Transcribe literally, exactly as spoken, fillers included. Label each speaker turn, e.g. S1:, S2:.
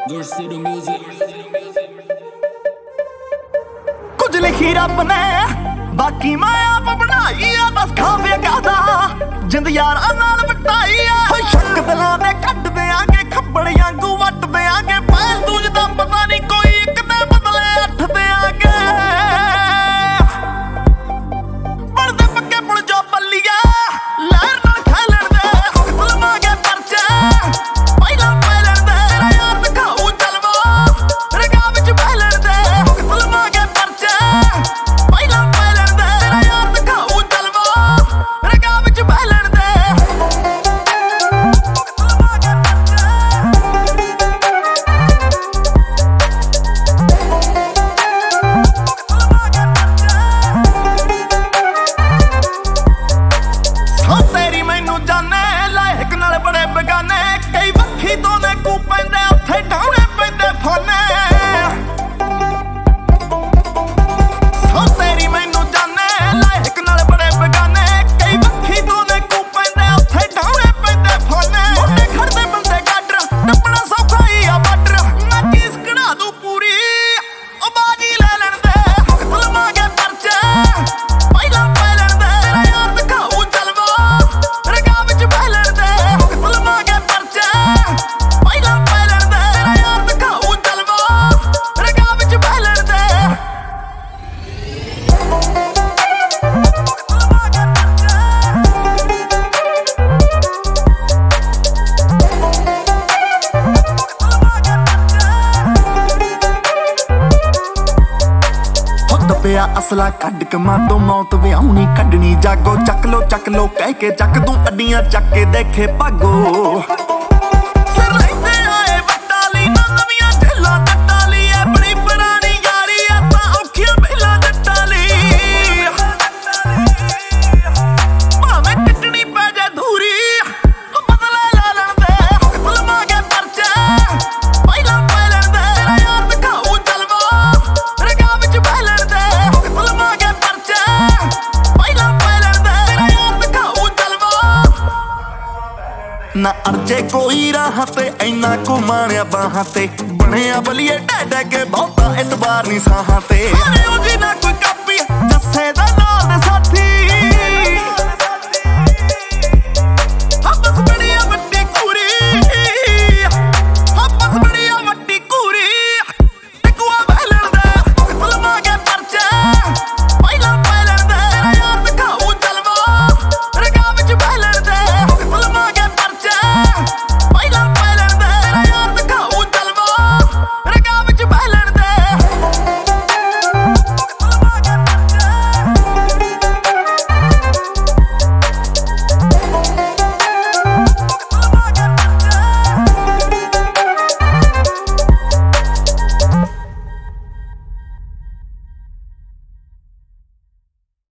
S1: कुछ लिखी रब ने बाकी मैं आप बनाई आ बस खावे गादा जिंद यार नाल बटाई आ शक दिलां दे कट देंगे खब्बड़ियां गू वट देंगे पैर दूज दा पता नहीं कोई एक दे बदले अठ देंगे पढ़दे पक्के पुल जो बल्लिया लहर नाल खेलन दे बुलवांगे परचे पहिला पैलन दे यार दिखाऊ जलवा रगा विच बहलन दे बुलवांगे परचे पहिला पैलन दे यार दिखाऊ जलवा रगा विच बहलन दे तेरी मैनू जाने लायक नाल बड़े बेगाने कई वक्खी तो ने कू पैंदे उत्थे ढाउणे पैंदे फाने सो तेरी मैनू जाने लायक नाल बड़े बेगाने कई वक्खी तो ने कू पैंदे उत्थे ढाउणे पैंदे फाने मोटे खड़दे बंदे गाडर टप्पना सौखा ही आ बाडर मैं चीज कढ़ा दूं पूरी ओ बाजी ले लैण दे बुलवांगे परचे पहिला पैलण दे यार दिखाऊ जलवा रगा विच बहलन दे बुलवांगे परचे पहिला पैलण दे यार दिखाऊ जलवा रगा विच बहलन दे ਪਿਆ ਅਸਲਾ ਕੱਢ ਕੇ ਮਾਤੋਂ ਮੌਤ ਵਿਆਉਣੀ ਕੱਢਣੀ ਜਾਗੋ ਚੱਕ ਲੋ ਚੱਕ ਲੋ ਕਹਿ ਕੇ ਚੱਕ ਦੂੰ ਅੱਡੀਆਂ ਚੱਕ ਕੇ ਦੇਖੇ ਭਾਗੋ ਸਿਰ ਲੈਂਦੇ ਆਏ ਵੱਟਾਂ ਲਈ ਨਾ ਨਵੀਆਂ ਢੇਲਾਂ ਜੱਟਾਂ ਲਈ ਐ ਬੜੀ ਪੁਰਾਣੀ ਯਾਰੀ ਆ ਤਾਂ ਔਖੀਆਂ ਪਹਿਲਾਂ ਜੱਟਾਂ ਲਈ ਭਾਵੇਂ ਕੱਟਣੀ ਪੈ ਜਾ ਧੂਰੀ ਬਦਲੇ ਲੈ ਲੈਣ ਦੇ ਬੁਲਵਾਂਗੇ ਪਰਚੇ ਪਹਿਲਾਂ ਪੈਲਣ ਦੇ ਯਾਰ ਦਿਖਾਊ ਜਲਵਾ ਰਗਾ ਵਿੱਚ ਬਹਿਲਣ ਦੇ बुलवांगे परचे पहिला पैलण दे यार दिखाऊ जलवा ना अरजे कोई राह ते इन्ना घुमाणिया बाहां ते बणिया बलिए ढह ढह के बहुता इतबार नहीं साहां ते अरे ओ जी ना कोई कापी जस्से दा नाल दे साथी